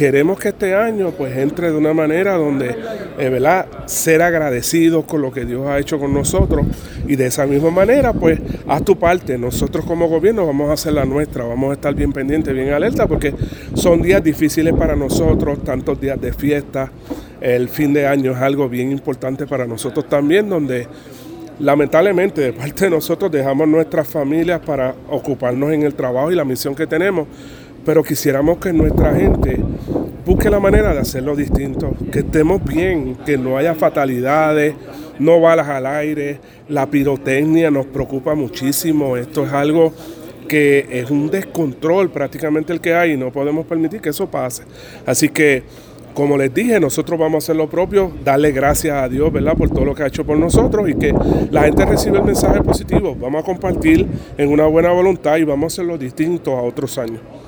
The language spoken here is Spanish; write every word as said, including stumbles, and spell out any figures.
queremos que este año pues entre de una manera donde, eh, ¿verdad?, ser agradecidos con lo que Dios ha hecho con nosotros, y de esa misma manera pues haz tu parte. Nosotros como gobierno vamos a hacer la nuestra, vamos a estar bien pendientes, bien alerta, porque son días difíciles para nosotros, tantos días de fiesta. El fin de año es algo bien importante para nosotros también, donde lamentablemente de parte de nosotros dejamos nuestras familias para ocuparnos en el trabajo y la misión que tenemos, pero quisiéramos que nuestra gente busque la manera de hacerlo distinto, que estemos bien, que no haya fatalidades, no balas al aire. La pirotecnia nos preocupa muchísimo. Esto es algo que es un descontrol prácticamente el que hay y no podemos permitir que eso pase. Así que, como les dije, nosotros vamos a hacer lo propio, darle gracias a Dios, ¿verdad?, por todo lo que ha hecho por nosotros, y que la gente reciba el mensaje positivo. Vamos a compartir en una buena voluntad y vamos a hacerlo distinto a otros años.